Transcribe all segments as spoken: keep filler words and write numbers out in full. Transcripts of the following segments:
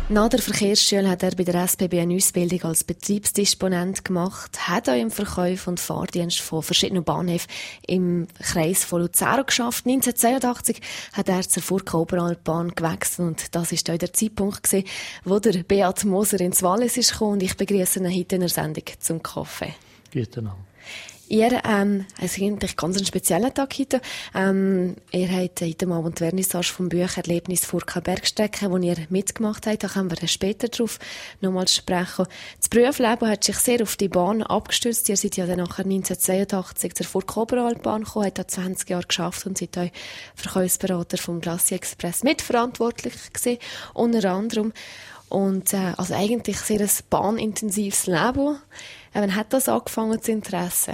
Nach der Verkehrsschule hat er bei der S B B eine Ausbildung als Betriebsdisponent gemacht, hat auch im Verkauf und Fahrdienst von verschiedenen Bahnhöfen im Kreis von Luzern geschafft. neunzehnhundertzweiundachtzig hat er zur Furka Oberalpbahn gewechselt und das war auch der Zeitpunkt gewesen, wo der Beat Moser ins Wallis ist gekommen und ich begrüße ihn heute in der Sendung zum Kaffee. Guten Abend. Ihr, ähm, es ist eigentlich ganz ein spezieller Tag heute. Ähm, ihr habt heute Abend die Vernissage vom Buch «Erlebnis Furka Bergstrecke», wo ihr mitgemacht habt. Da können wir später drauf nochmal sprechen. Das Berufsleben hat sich sehr auf die Bahn abgestürzt. Ihr seid ja dann nachher neunzehnhundertzweiundachtzig zur Furka Oberalpbahn gekommen, habt da zwanzig Jahre geschafft und seid auch Verkaufsberater vom Glacier Express mitverantwortlich gewesen, unter anderem. Und, äh, also eigentlich sehr ein bahnintensives Leben. Äh, wann hat das angefangen, das Interesse?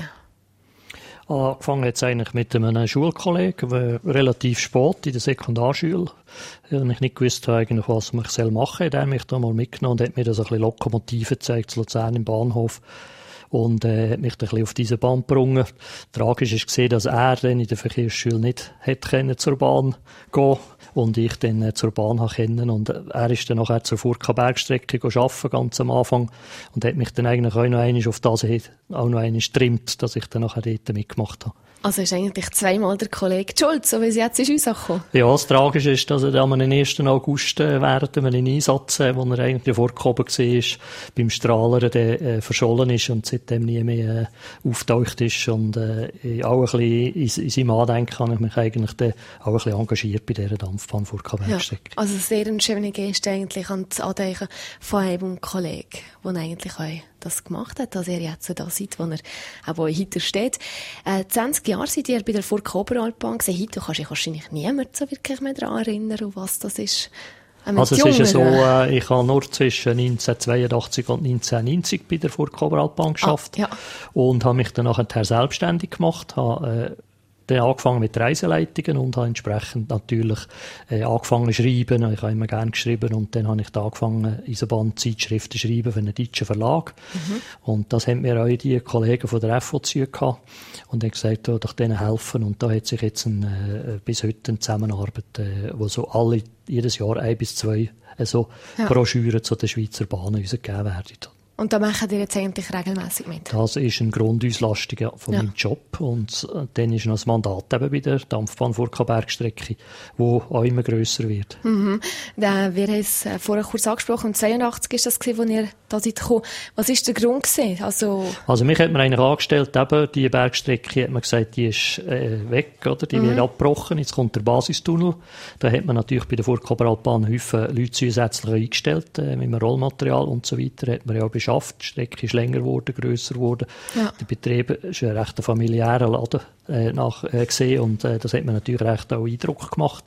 Angefangen jetzt eigentlich mit einem Schulkollegen, der relativ spät in der Sekundarschule, ich nicht gewusst habe, eigentlich, was ich machen soll. Der hat mich da mal mitgenommen und hat mir das ein bisschen Lokomotiven gezeigt, zu Luzern im Bahnhof. Und äh, hat mich dann ein bisschen auf diese Bahn gebrungen. Tragisch ist gesehen, dass er dann in der Verkehrsschule nicht hätte können zur Bahn gehen und ich dann äh, zur Bahn habe kennen. Und äh, er ist dann nachher zur Furka Bergstrecke arbeiten, ganz am Anfang. Und hat mich dann eigentlich auch noch einmal auf das auch noch einmal getrimmt, dass ich dann nachher dort mitgemacht habe. Also ist eigentlich zweimal der Kollege die Schuld, so wie sie jetzt ist rausgekommen? Ja, das Tragische ist, dass er am ersten August äh, während einem Einsatz, äh, wo er eigentlich vorgekommen war, beim Strahler der, äh, verschollen ist und seitdem nie mehr äh, auftaucht ist. Und äh, auch ein bisschen in, in seinem Andenken habe ich mich eigentlich dann auch ein bisschen engagiert bei dieser Dampfbahn Furka Bergstrecke. Ja, also sehr eine schöne Geste eigentlich an das Andenken von einem Kollegen, der eigentlich auch das gemacht hat, dass er jetzt da seid, wo er auch heute steht. Äh, zwanzig Jahre seid ihr bei der Furka Oberalpbahn gewesen. Heute kannst du dich wahrscheinlich niemand so wirklich mehr daran erinnern, was das ist. Äh, also es ist ja so, äh, ich habe nur zwischen neunzehnhundertzweiundachtzig und neunzehnhundertneunzig bei der Furka Oberalpbahn geschafft. Ah, ja. Und habe mich dann nachher selbstständig gemacht, habe, äh, dann angefangen mit Reiseleitungen und habe entsprechend natürlich äh, angefangen zu schreiben. Ich habe immer gerne geschrieben und dann habe ich da angefangen, Eisenbahnzeitschriften zu schreiben für einen deutschen Verlag. Mhm. Und das haben mir auch die Kollegen von der F O Z gehabt und haben gesagt, oh, doch denen helfen. Und da hat sich jetzt ein, äh, bis heute eine Zusammenarbeit, äh, wo so alle, jedes Jahr ein bis zwei äh, so ja. Broschüren zu den Schweizer Bahnen rausgegeben werden. Und da machen ihr jetzt eigentlich regelmässig mit? Das ist eine Grundauslastung von ja. meinem Job. Und dann ist noch das Mandat eben bei der Dampfbahn Furka Bergstrecke, die auch immer grösser wird. Mhm. Da, wir haben es vorher kurz angesprochen, neunzehnhundertzweiundachtzig ist das gewesen, wo ihr da seid gekommen. Was war der Grund gewesen? Also, also mich hat man eigentlich angestellt, eben, die Bergstrecke hat man gesagt, die ist äh, weg, oder? Die mhm. wird abgebrochen. Jetzt kommt der Basistunnel. Da hat man natürlich bei der Furka Oberalpbahn Haufen Leute zusätzlich eingestellt, äh, mit dem Rollmaterial und so weiter. Hat man ja auch beschafft. Die Strecke ist länger geworden, grösser geworden. Ja. Der Betrieb ist ein recht familiärer Laden äh, nach, äh, gesehen und äh, das hat mir natürlich recht auch Eindruck gemacht.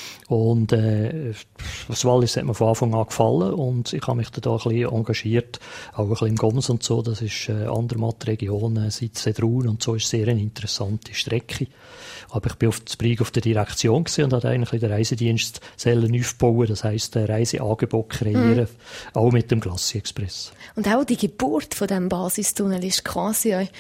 Und äh, das Wallis hat mir von Anfang an gefallen und ich habe mich da ein bisschen engagiert, auch ein bisschen im Goms und so. Das ist äh, Andermatt-Region, äh, Sitzedrun und so, ist sehr eine interessante Strecke. Aber ich bin auf das Brieg auf der Direktion gewesen und habe eigentlich den Reisedienst selber aufbauen, das heisst, ein Reiseangebot kreieren, mhm. auch mit dem Glacier Express. Und auch die Geburt von diesem Basistunnel ist quasi, äh,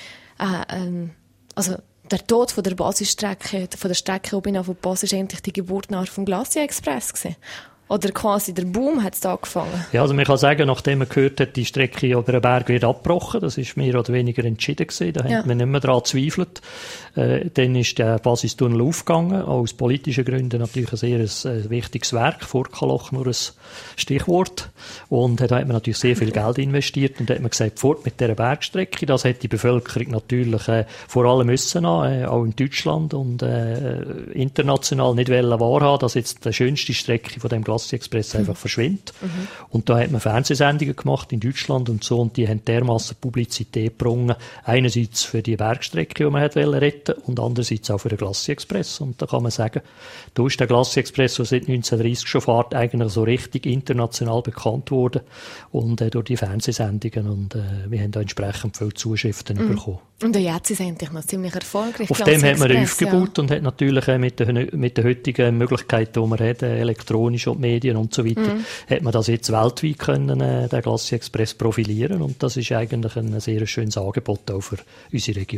ähm, also der Tod von der Basisstrecke, von der Strecke oben auf der Basis, ist eigentlich die Geburt nach vom Glacier Express gewesen. Oder quasi der Boom hat es da angefangen? Ja, also man kann sagen, nachdem man gehört hat, die Strecke über den Berg wird abgebrochen, das ist mehr oder weniger entschieden gewesen, da ja. hat man nicht mehr daran gezweifelt. Äh, dann ist der Basistunnel aufgegangen, auch aus politischen Gründen natürlich ein sehr ein, wichtiges Werk, Furkaloch nur ein Stichwort. Und da hat man natürlich sehr viel Geld investiert und da hat man gesagt, fort mit dieser Bergstrecke. Das hat die Bevölkerung natürlich äh, vor allem müssen haben, äh, auch in Deutschland und äh, international nicht wollen wahrhaben, dass jetzt die schönste Strecke von dem Glacier Express einfach mhm. verschwindet. Mhm. Und da hat man Fernsehsendungen gemacht in Deutschland und so und die haben dermassen Publizität gebrungen. Einerseits für die Bergstrecke, die man hat retten und andererseits auch für den Glacier Express. Und da kann man sagen, da ist der Glacier Express, der seit neunzehnhundertdreissig schon fährt, eigentlich so richtig international bekannt worden und äh, durch die Fernsehsendungen und äh, wir haben da entsprechend viele Zuschriften mhm. bekommen. Und jetzt ist es eigentlich noch ziemlich erfolgreich. Auf dem hat man aufgebaut ja. und hat natürlich äh, mit, den, mit den heutigen Möglichkeiten, die man hat, äh, elektronisch und Medien und so weiter, mhm. hat man das jetzt weltweit können, äh, den Glacier Express profilieren und das ist eigentlich ein sehr schönes Angebot auch für unsere Region.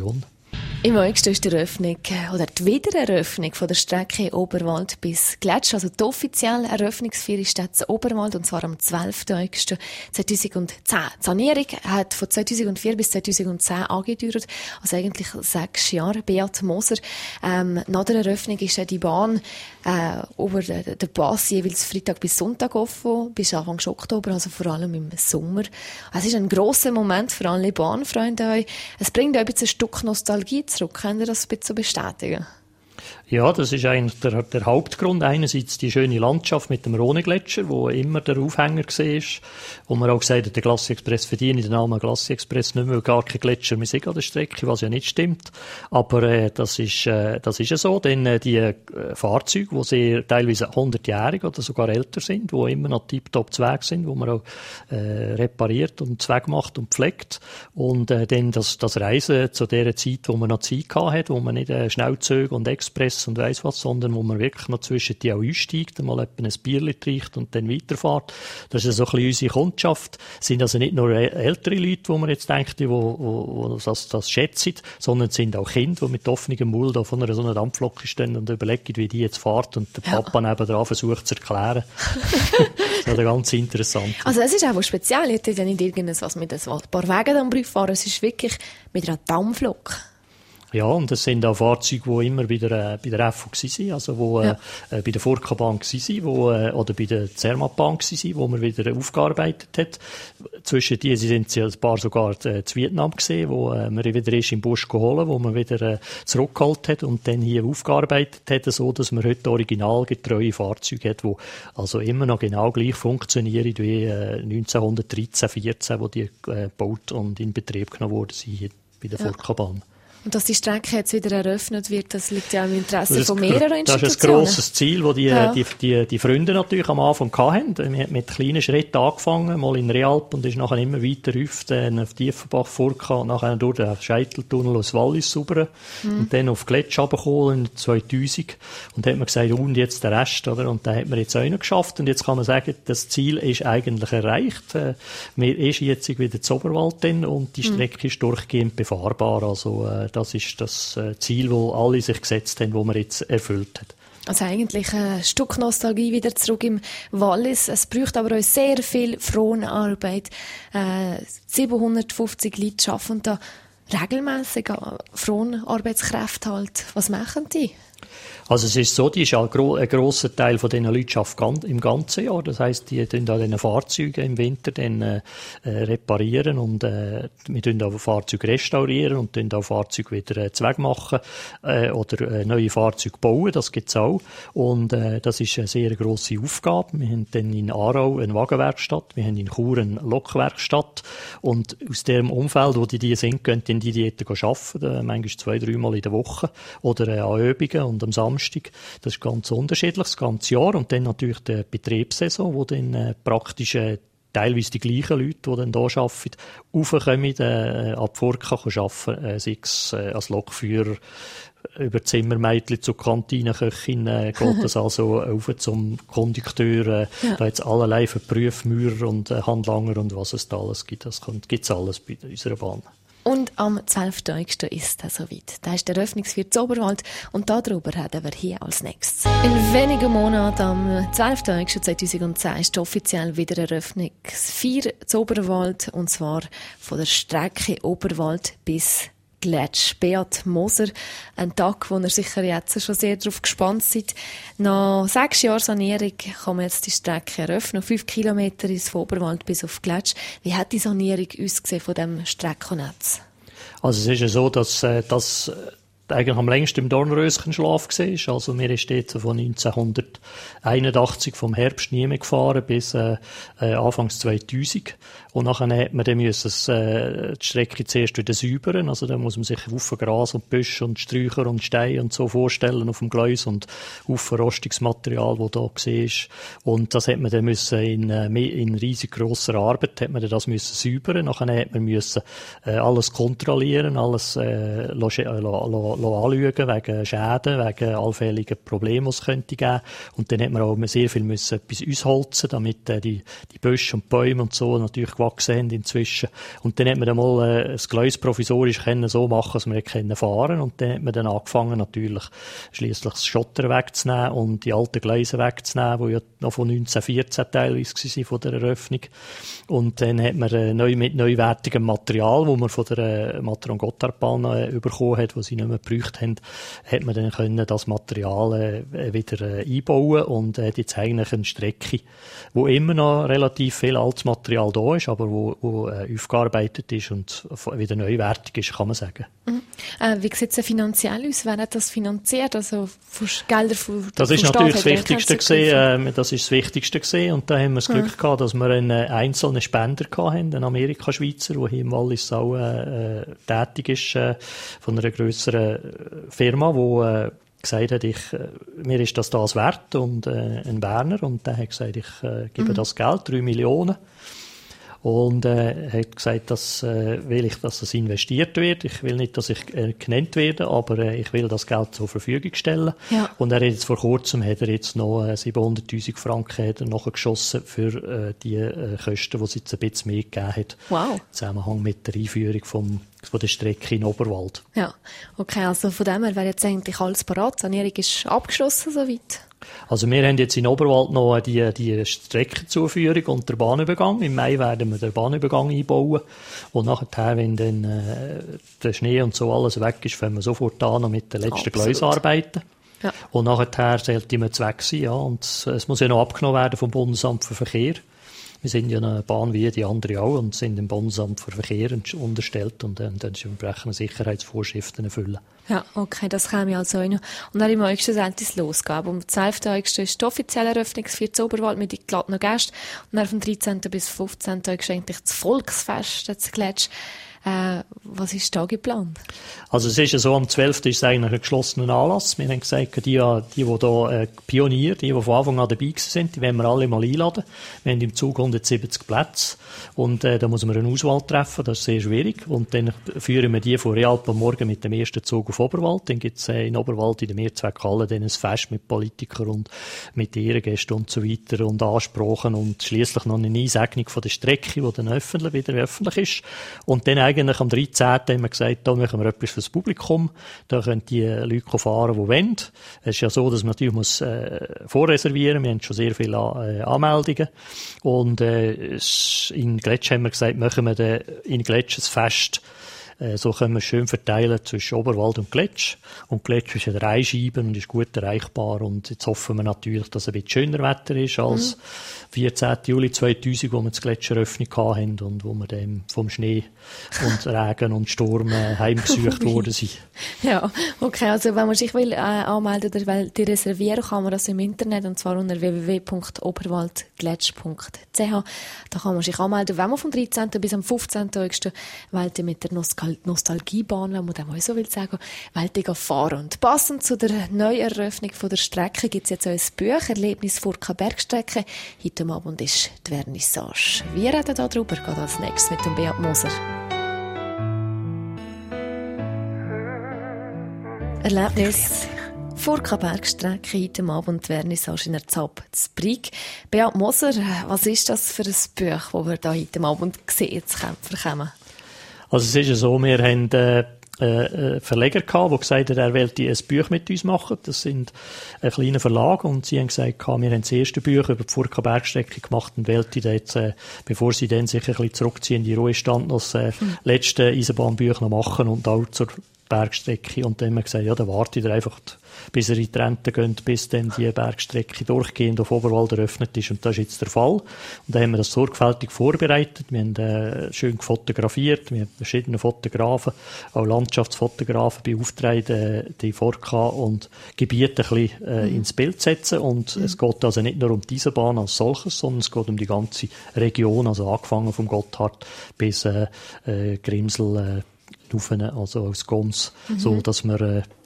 Im August ist die Eröffnung oder die Wiedereröffnung von der Strecke Oberwald bis Gletsch. Also die offizielle Eröffnungsfeier ist in Oberwald und zwar am zwölften August zweitausendzehn. Die Sanierung hat von zweitausendvier bis zweitausendzehn angedauert, also eigentlich sechs Jahre. Beat Moser, ähm, nach der Eröffnung ist die Bahn äh, über den Pass jeweils Freitag bis Sonntag offen, bis Anfang Oktober, also vor allem im Sommer. Es ist ein grosser Moment für alle Bahnfreunde. Es bringt auch ein bisschen ein Stück Nostalgie zurück. Können Sie das ein bisschen bestätigen? Ja, das ist eigentlich der, der Hauptgrund. Einerseits die schöne Landschaft mit dem Rhone-Gletscher, wo immer der Aufhänger war. Wo man auch gesagt hat, der Glacier-Express verdient den Namen Glacier-Express nicht mehr, weil gar kein Gletscher mehr sind an der Strecke, was ja nicht stimmt. Aber äh, das ist äh, das ist ja so, denn äh, die äh, Fahrzeuge, die sehr teilweise hundertjährig oder sogar älter sind, die immer noch tiptop Zweig sind, wo man auch äh, repariert und Zweig macht und pflegt. Und äh, dann das, das Reisen zu der Zeit, wo man noch Zeit hatte, wo man nicht äh, Schnellzüge und Express und weiss was, sondern wo man wirklich noch zwischen die auch einsteigt, mal ein Bierchen trinkt und dann weiterfährt. Das ist so ein bisschen unsere Kundschaft. Es sind also nicht nur ältere Leute, wo man jetzt denkt, die, wo, wo, wo das, das schätzen, sondern es sind auch Kinder, die mit offenem Mund da von einer so einer Dampflok stehen und überlegen, wie die jetzt fährt und der ja. Papa nebenan versucht zu erklären. Das ist ganz interessant. Also es ist auch speziell, ihr habt ja nicht irgendwas mit ein paar Wegen am Brief fahren, es ist wirklich mit einer Dampflok. Ja, und es sind auch Fahrzeuge, die immer wieder äh, bei der F O waren, also wo ja. äh, bei der Furka-Bahn waren, wo, äh, oder bei der Zermatt-Bahn waren, wo man wieder aufgearbeitet hat. Zwischen die sind sie ein paar sogar äh, zu Vietnam gesehen, wo äh, man wieder ist im Busch geholt, wo man wieder äh, zurückgeholt hat und dann hier aufgearbeitet hat, so dass man heute originalgetreue Fahrzeuge hat, die also immer noch genau gleich funktionieren wie äh, neunzehnhundertdreizehn, vierzehn, wo die äh, gebaut und in Betrieb genommen wurden hier bei der ja. Furka-Bahn. Und dass die Strecke jetzt wieder eröffnet wird, das liegt ja im Interesse von mehreren Institutionen. Das ist ein grosses Ziel, das die, ja. die, die, die Freunde natürlich am Anfang hatten. Wir haben mit kleinen Schritten angefangen, mal in Realp und ist nachher immer weiter rauf, dann auf Tiefenbach, Furka und nachher durch den Scheiteltunnel aus Wallis rüber mhm. und dann auf Gletsch runtergekommen in zweitausend. Und dann hat man gesagt, und jetzt der Rest, oder? Und dann hat man jetzt auch noch geschafft. Und jetzt kann man sagen, das Ziel ist eigentlich erreicht. Wir ist jetzt wieder zu Oberwald drin und die Strecke mhm. ist durchgehend befahrbar. Also, das ist das Ziel, das alle sich gesetzt haben, das man jetzt erfüllt hat. Also eigentlich ein Stück Nostalgie wieder zurück im Wallis. Es braucht aber auch sehr viel Fronarbeit. Äh, siebenhundertfünfzig Leute arbeiten da regelmässig Fronarbeitskräfte halt. Was machen die? Also es ist so, die ist ein, gro- ein grosser Teil von diesen Leuten arbeitet im ganzen Jahr. Das heisst, die tun an diesen Fahrzeugen im Winter dann, äh, reparieren und äh, wir tun auch Fahrzeuge restaurieren und tun auch Fahrzeuge wieder äh, Zweck machen äh, oder äh, neue Fahrzeuge bauen. Das gibt's auch. Und äh, das ist eine sehr grosse Aufgabe. Wir haben dann in Aarau eine Wagenwerkstatt, wir haben in Chur eine Lokwerkstatt und aus dem Umfeld, wo die, die sind, können die die dort arbeiten, äh, manchmal zwei, dreimal in der Woche oder äh, an Übungen und am Samstag. Das ist ganz unterschiedlich, das ganze Jahr. Und dann natürlich die Betriebssaison, wo dann äh, praktisch äh, teilweise die gleichen Leute, die dann hier arbeiten, raufkommen, äh, ab Furka arbeiten, äh, sei es äh, als Lokführer, über Zimmermädchen zur Kantinenköchin, äh, geht das also rauf zum Kondukteur, äh, ja. da jetzt allerlei für Prüfmaurer und äh, Handlanger und was es da alles gibt. Das gibt es alles bei unserer Bahn. Und am zwölften August ist es soweit. Da ist der Eröffnungsfeier zu Oberwald und darüber reden wir hier als nächstes. In wenigen Monaten, am zwölften August zweitausendzehn, ist die offiziell Wiedereröffnungsfeier zu Oberwald und zwar von der Strecke Oberwald bis Gletsch. Beat Moser, ein Tag, wo ihr sicher jetzt schon sehr darauf gespannt seid. Nach sechs Jahren Sanierung kann man jetzt die Strecke eröffnen. Fünf Kilometer ist von Oberwald bis auf Gletsch. Wie hat die Sanierung ausgesehen von diesem Streckennetz? Also es ist ja so, dass äh, das eigentlich am längsten im Dornröschenschlaf war. Also wir sind dort von neunzehnhunderteinundachtzig vom Herbst nie mehr gefahren bis äh, Anfangs zweitausend. Und nachher hat man dann müssen, äh, die Strecke zuerst wieder säubern. Also da muss man sich Haufen Gras und Büsche und Sträucher und Steine und so vorstellen auf dem Gleis und Haufen Rostungsmaterial, das da war. Und das hat man dann müssen in, in riesig grosser Arbeit hat man dann das müssen säubern. Nachher hat man müssen äh, alles kontrollieren, alles äh, anschauen wegen Schäden, wegen allfälligen Problemen, die es könnte geben. Und dann hat man auch sehr viel müssen etwas ausholzen, damit äh, die, die Büsche und Bäume und so natürlich gewachsen sind inzwischen. Und dann hat man dann mal äh, das Gleis provisorisch können so machen, dass wir können fahren. Und dann hat man dann angefangen, natürlich schliesslich das Schotter wegzunehmen und die alten Gleise wegzunehmen, die ja noch von neunzehnhundertvierzehn teilweise waren von der Eröffnung. Und dann hat man äh, neu mit neuwertigem Material, wo man von der äh, Matron-Gotthardbahn äh, bekommen hat, wo sie nicht mehr gebraucht haben, hat man dann können das Material äh, wieder äh, einbauen und äh, jetzt eigentlich eine Strecke, wo immer noch relativ viel altes Material da ist, aber wo, wo äh, aufgearbeitet ist und wieder neuwertig ist, kann man sagen. Mhm. Äh, wie sieht es finanziell aus? Wer hat das finanziert? Also von Gelder von Das ist von natürlich Staat, das Wichtigste gewesen, äh, das ist das Wichtigste gewesen. Und da haben wir das Glück mhm. gehabt, dass wir einen äh, einzelnen Spender hatten, einen Amerikaschweizer, der hier im Wallis auch äh, tätig ist, äh, von einer grösseren Firma, die äh, gesagt hat, ich, äh, mir ist das das wert, und äh, ein Berner, und der hat gesagt, ich äh, gebe mhm. das Geld, drei Millionen. Und äh, hat gesagt, dass, äh, will ich, dass das investiert wird. Ich will nicht, dass ich äh, genannt werde, aber äh, ich will das Geld zur Verfügung stellen. Ja. Und er hat jetzt vor kurzem hat er jetzt noch äh, siebenhunderttausend Franken hat er nachgeschossen für äh, die äh, Kosten, die es jetzt ein bisschen mehr gegeben hat. Wow. Im Zusammenhang mit der Einführung vom von der Strecke in Oberwald. Ja, okay, also von dem her wäre jetzt eigentlich alles parat. Die Sanierung ist abgeschlossen soweit. Also wir haben jetzt in Oberwald noch die, die Streckenzuführung und der Bahnübergang. Im Mai werden wir den Bahnübergang einbauen. Und nachher, wenn dann äh, der Schnee und so alles weg ist, fangen wir sofort an noch mit den letzten Gleisarbeiten. Ja. Und nachher sollte man weg sein. Ja. Und es muss ja noch abgenommen werden vom Bundesamt für Verkehr. Wir sind ja eine Bahn wie die andere auch und sind dem Bundesamt für Verkehr unterstellt und dann entsprechende Sicherheitsvorschriften erfüllen. Ja, okay, das käme also auch noch. Und dann im August sollte es losgehen. Am zwölften August ist die offizielle Eröffnungsfeier zu Oberwald mit den geladenen Gästen. Und dann vom dreizehnten bis fünfzehnten August eigentlich das Volksfest, das Gletsch. Äh, was ist da geplant? Also es ist ja so, am zwölften ist es eigentlich ein geschlossener Anlass. Wir haben gesagt, die, die, die da äh, Pionier, die, die von Anfang an dabei sind, die wollen wir alle mal einladen. Wir haben im Zug hundertsiebzig Plätze und äh, da muss man eine Auswahl treffen, das ist sehr schwierig. Und dann führen wir die von Realp am Morgen mit dem ersten Zug auf Oberwald. Dann gibt es äh, in Oberwald in der Mehrzweckhalle dann ein Fest mit Politikern und mit Ehrengästen und so weiter und Ansprachen und schliesslich noch eine Einsegnung von der Strecke, die dann öffentlich, wieder öffentlich ist. Und dann eigentlich am dreizehnten haben wir gesagt, da machen wir etwas fürs Publikum. Da können die Leute fahren, die wollen. Es ist ja so, dass man natürlich muss, äh, vorreservieren muss. Wir haben schon sehr viele äh, Anmeldungen. Und äh, in Gletsch haben wir gesagt, machen wir den, in Gletsch ein Fest. Äh, so können wir schön verteilen zwischen Oberwald und Gletsch. Und Gletsch ist eine Dreischeibe und ist gut erreichbar. Und jetzt hoffen wir natürlich, dass es ein bisschen schöner Wetter ist als mhm. vierzehnten Juli zweitausend, wo wir das Gletscheröffnung hatten und wo wir dann vom Schnee und Regen und Sturm äh, heimgesucht worden sind. Ja, okay, also wenn man sich will, äh, anmelden oder will die reservieren, kann man das im Internet, und zwar unter w w w punkt oberwaldgletsch punkt c h. Da kann man sich anmelden, wenn man vom dreizehnten bis am fünfzehnten August Welt mit der Nostal- Nostalgiebahn, wenn man das mal so will sagen, Welt fahren. Und passend zu der Neueröffnung von der Strecke gibt es jetzt auch ein Buch, Erlebnis Furka Bergstrecke. Heute Abend ist die Vernissage. Wir reden darüber, geht als nächstes mit dem Beat Moser. Erlebnis Furka Bergstrecke, heute Abend die Vernissage in der Zapp zu Brig. Beat Moser, was ist das für ein Buch, das wir da heute Abend sehen bekommen? Also es ist ja so, wir haben äh, äh, Verleger gehabt, der gesagt hat, er wollte ein Buch mit uns machen. Das sind ein kleiner Verlag und sie haben gesagt, wir haben das erste Buch über die Furka Bergstrecke gemacht und wollten jetzt, äh, bevor sie dann sich ein bisschen zurückziehen in die Ruhestand, noch das äh, hm. letzte Eisenbahnbuch noch machen und auch zur Bergstrecke. Und dann haben wir gesagt, ja, dann wartet ihr einfach, bis ihr in die Rente geht, bis dann die Bergstrecke durchgehend auf Oberwald eröffnet ist. Und das ist jetzt der Fall. Und dann haben wir das sorgfältig vorbereitet. Wir haben äh, schön fotografiert. Wir haben verschiedene Fotografen, auch Landschaftsfotografen beauftragt, äh, die Furka und Gebiete ein bisschen äh, mhm. ins Bild setzen. Und mhm. es geht also nicht nur um diese Bahn als solches, sondern es geht um die ganze Region, also angefangen vom Gotthard bis äh, äh, Grimsel, äh, also aus Goms, mhm. so dass wir äh,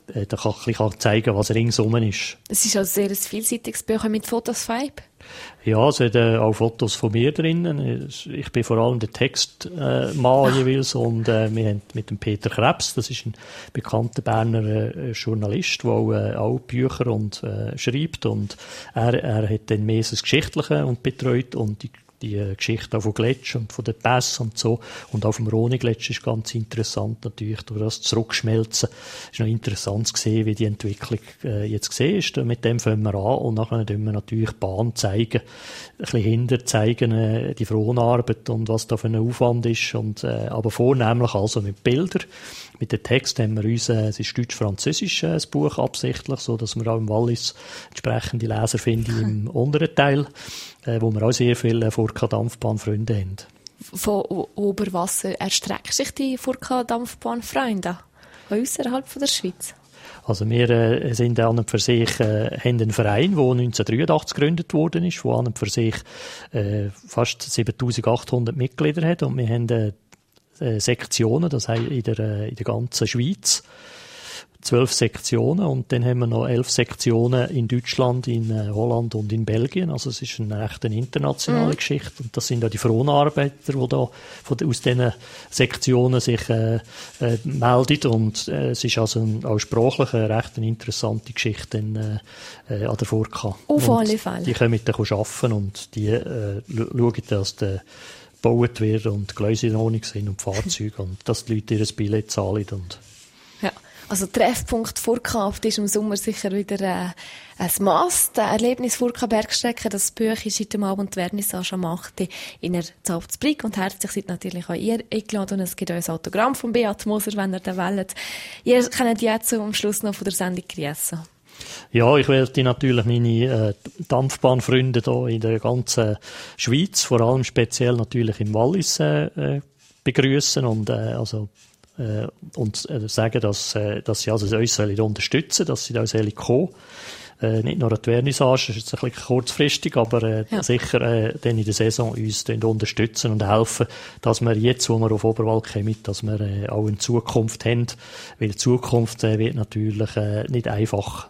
äh, da kann, kann zeigen, was ringsum ist. Es ist also sehr ein vielseitiges Buch mit Fotos von ihm. Ja, es hat äh, auch Fotos von mir drinnen. Ich bin vor allem der Textmann äh, jeweils und äh, wir haben mit dem Peter Krebs, das ist ein bekannter Berner äh, Journalist, der auch, äh, auch Bücher und, äh, schreibt und er, er hat dann mehr das Geschichtliche und betreut und die die Geschichte auch von Gletsch und von den Pässen und so. Und auch vom Rhone-Gletsch ist ganz interessant natürlich, durch das Zurückschmelzen. Es ist noch interessant zu sehen, wie die Entwicklung äh, jetzt gesehen ist. Mit dem fangen wir an und nachher können wir natürlich die Bahn zeigen, ein bisschen hinter zeigen, äh, die Fronarbeit und was da für ein Aufwand ist. Und, äh, aber vornehmlich also mit Bildern. Mit dem Text haben wir uns, äh, es ist deutsch-französisch, äh, das Buch absichtlich, so dass wir auch im Wallis entsprechende Leser finden im unteren Teil, äh, wo wir auch sehr viele Furka-Dampfbahnfreunde haben. Von Oberwasser erstreckt sich die Furka-Dampfbahnfreunde außerhalb von der Schweiz? Also wir äh, sind an und für sich, äh, haben einen Verein, der neunzehnhundertdreiundachtzig gegründet worden ist, der an und für sich äh, fast siebentausendachthundert Mitglieder hat und wir haben äh, Sektionen, das heißt in der, in der ganzen Schweiz. Zwölf Sektionen und dann haben wir noch elf Sektionen in Deutschland, in äh, Holland und in Belgien. Also es ist eine echt eine internationale mhm. Geschichte und das sind auch die Fronarbeiter, die da von, aus diesen Sektionen sich äh, äh, melden und äh, es ist also ein, auch sprachlich eine recht eine interessante Geschichte in, äh, an der Furka. Auf alle Fälle. Die können dann arbeiten und die äh, schauen, dass der gebaut wird und die Gleise in Ordnung sind und die Fahrzeuge und dass die Leute ihr Billett zahlen. Und ja, also Treffpunkt Furka ist im Sommer sicher wieder äh, ein Must, ein Erlebnis Furka Bergstrecke. Das Buch ist heute Abend die Vernissage am achten in der Zalzbrig und herzlich seid natürlich auch ihr eingeladen und es gibt auch ein Autogramm von Beat Moser, wenn ihr das wollt. Ihr könnt jetzt am Schluss noch von der Sendung grüßen. Ja, ich wollte natürlich meine äh, Dampfbahnfreunde hier in der ganzen Schweiz, vor allem speziell natürlich im Wallis, äh, begrüßen und äh, also äh, und äh, sagen, dass, äh, dass sie also uns unterstützen sollen, dass sie da sollen kommen. Äh, nicht nur an die Vernissage, das ist jetzt ein bisschen kurzfristig, aber äh, ja. sicher äh, dann in der Saison uns unterstützen und helfen, dass wir jetzt, wo wir auf Oberwald kommen, dass wir äh, auch in Zukunft haben, weil die Zukunft äh, wird natürlich äh, nicht einfach.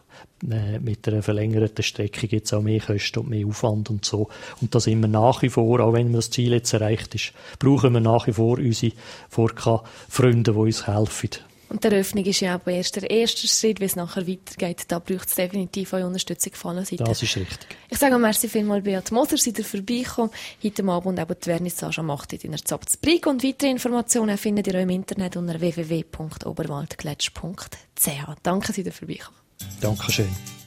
Mit einer verlängerten Strecke gibt es auch mehr Kosten und mehr Aufwand und so. Und da sind wir nach wie vor, auch wenn das Ziel jetzt erreicht ist, brauchen wir nach wie vor unsere Furka-Freunde, die uns helfen. Und die Eröffnung ist ja aber erst der erste Schritt, wie es nachher weitergeht. Da braucht es definitiv eure Unterstützung von allen Seiten. Das ist richtig. Ich sage merci vielmals, Beat Moser, seid ihr vorbeigekommen. Heute Abend eben die Vernissage am achten in der Zalzbrig. Und weitere Informationen findet ihr auch im Internet unter w w w punkt oberwaldgletsch punkt c h. Danke, seid ihr vorbeigekommen. Dankeschön.